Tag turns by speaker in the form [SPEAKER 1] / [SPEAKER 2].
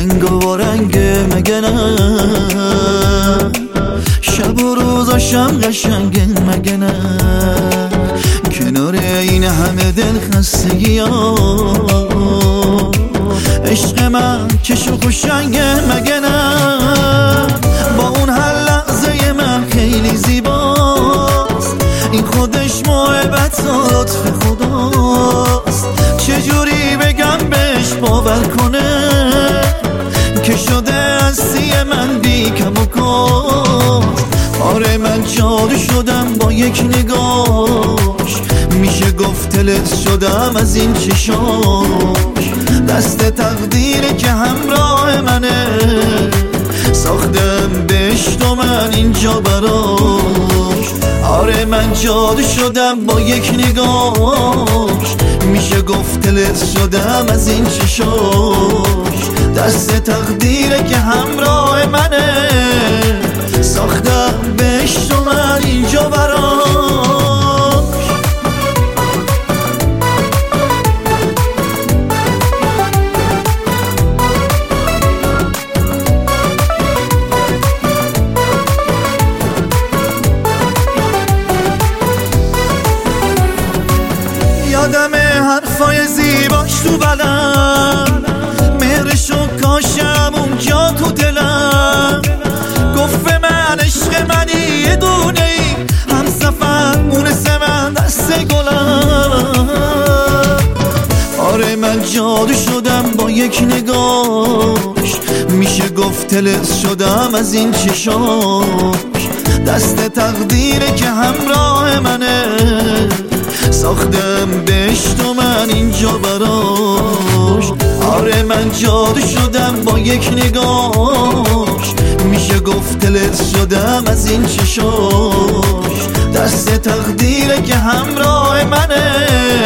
[SPEAKER 1] رنگ و رنگ مگه نه؟ شب و روزاشم قشنگه مگه نه؟ کنار این همه دل خستگی ها عشق من کش و خوشنگه مگه نه؟ با اون هر لحظه من خیلی زیباست، این خودش محبت و لطف خداست. چجوری بگم بهش باور کنه که شده هستی من بی کم و کاست. آره من جادو شدم با یک نگاش، میشه گفت تلت شدم از این چشاش. دست تقدیره که همراه منه، ساختم بهشت و من اینجا براش. آره من جادو شدم با یک نگاش، میشه گفت تلت شدم از این چشاش. دست تقدیره که همراه منه، ساختم بهشت و من اینجا براش. یادم حرفای زیباش تو بلند، مهرش و کاشم اونجا تو دلم. گفت به من عشق منی یه دونه ای، هم سفر مونس من دست گلم. آره من جادو شدم با یک نگاش، میشه گفت تلت شدم از این چشاش. دست تقدیره که همراه منه، ساختم بهشت و من اینجا براش. آره من جادو شدم با یک نگاش، میشه گفت تلت شدم از این چشاش. دست تقدیره که همراه منه،